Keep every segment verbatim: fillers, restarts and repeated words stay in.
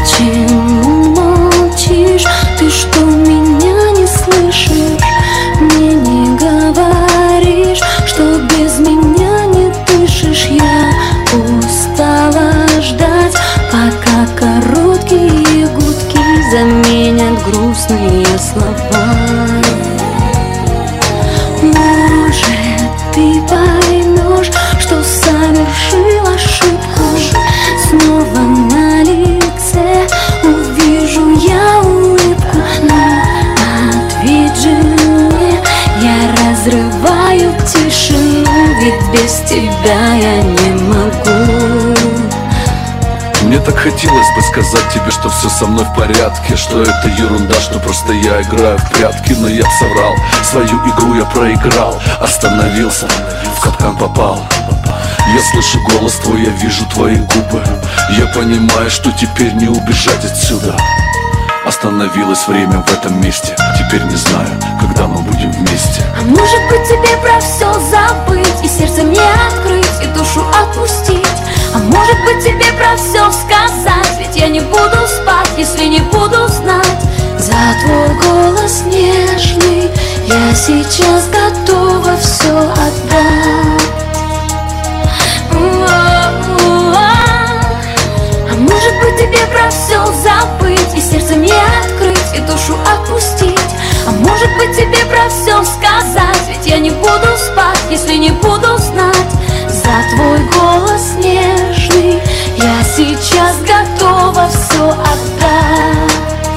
Почему молчишь? Ты что, меня не слышишь? Мне не говоришь, что без меня не дышишь. Я устала ждать, пока короткие гудки заменят грустные слова. Может, ты поймешь, что совершил ошибку. Снова на лице увижу я улыбку. Но ответь же мне, я разрываю тишину, ведь без тебя я не могу. Мне так хотелось бы сказать тебе, что все со мной в порядке, что это ерунда, что просто я играю в прятки. Но я б соврал, свою игру я проиграл. Остановился, в капкан попал. Я слышу голос твой, я вижу твои губы. Я понимаю, что теперь не убежать отсюда. Остановилось время в этом месте. Теперь не знаю, когда мы будем вместе. А может быть тебе про все забыть, и сердце мне открыть, и душу отпустить. А может быть тебе про все сказать, ведь я не буду спать, если не буду знать. За твой голос нежный я сейчас готова все отдать. А может быть тебе про все забыть, и сердце мне открыть, и душу отпустить. А может быть тебе про все сказать, ведь я не буду спать, если не буду знать. За твой голос нежный я сейчас готова все отдать.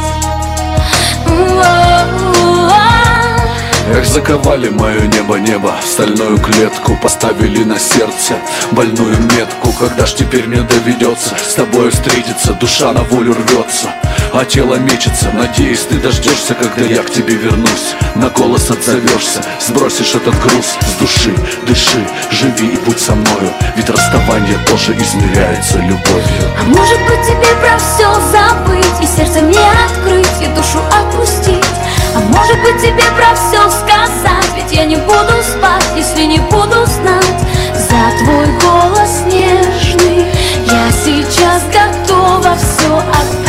Эх, заковали мое небо-небо в стальную клетку, поставили на сердце больную метку. Когда ж теперь мне доведется с тобой встретиться? Душа на волю рвется, а тело мечется. Надеюсь, ты дождешься, когда я к тебе вернусь. На голос отзовешься, сбросишь этот груз с души. Дыши, живи и будь со мною, ведь расставание тоже измеряется любовью. А может быть тебе про все забыть, и сердце мне открыть, и душу отпустить. А может быть тебе про все сказать, ведь я не буду спать, если не буду знать. За твой голос нежный я сейчас готова все отдать.